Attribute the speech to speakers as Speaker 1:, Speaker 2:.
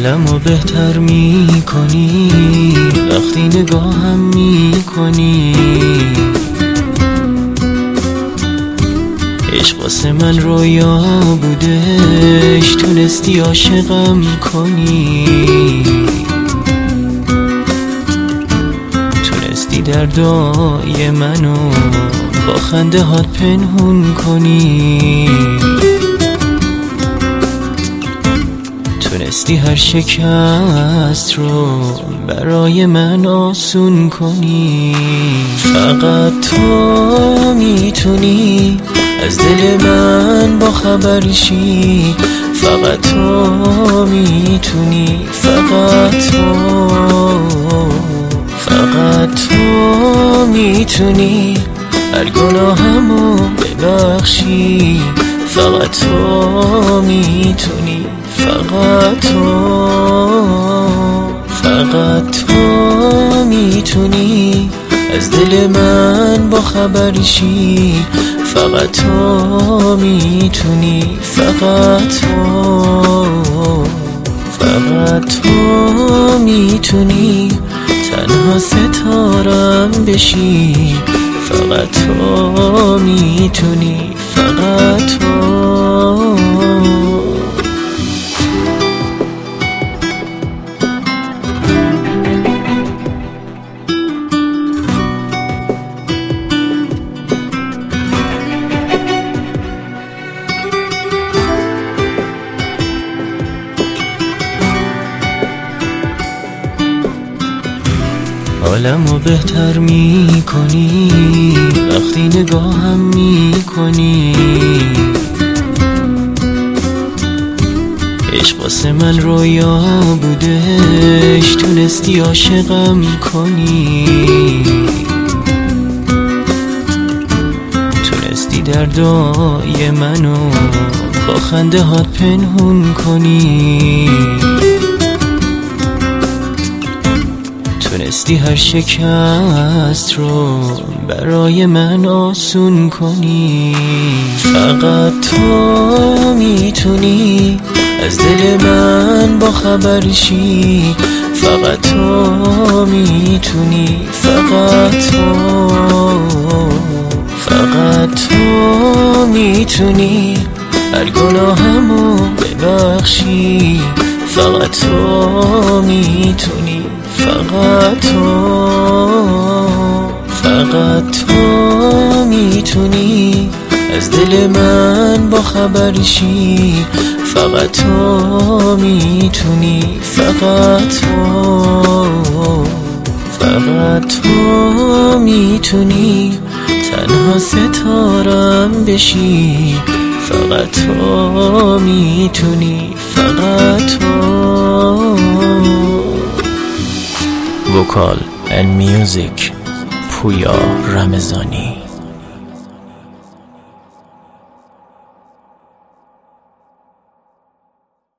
Speaker 1: حالمو بهتر میکنی وقتی نگاهم میکنی. عشق واسه من رویا بودش، تونستی عاشقم کنی. تونستی دردای منو با خنده هات پنهون کنی. تونستی هر شکست رو برای من آسون کنی. فقط تو میتونی از دل من با خبر شی. فقط تو میتونی، فقط تو میتونی هر گناهمو ببخشی. فقط تو میتونی، فقط تو میتونی از دل من با خبر شی. فقط تو میتونی، فقط تو میتونی تنها ستارم بشی. فقط تو میتونی، فقط تو. حالمو بهتر میکنی وقتی نگاهم میکنی. عشق واسه من رویا بودش، تونستی عاشقم کنی. تونستی دردای منو با خنده هات پنهون کنی. تونستی هر شکست رو برای من آسون کنی. فقط تو میتونی از دل من با خبر شی. فقط تو میتونی، فقط تو میتونی هر گناهمو ببخشی. فقط تو میتونی، فقط تو میتونی از دل من با خبر شی. فقط تو میتونی، فقط تو میتونی تنها ستارم بشی. فقط تو میتونی، فقط تو. وکال and music پویا رمضانی.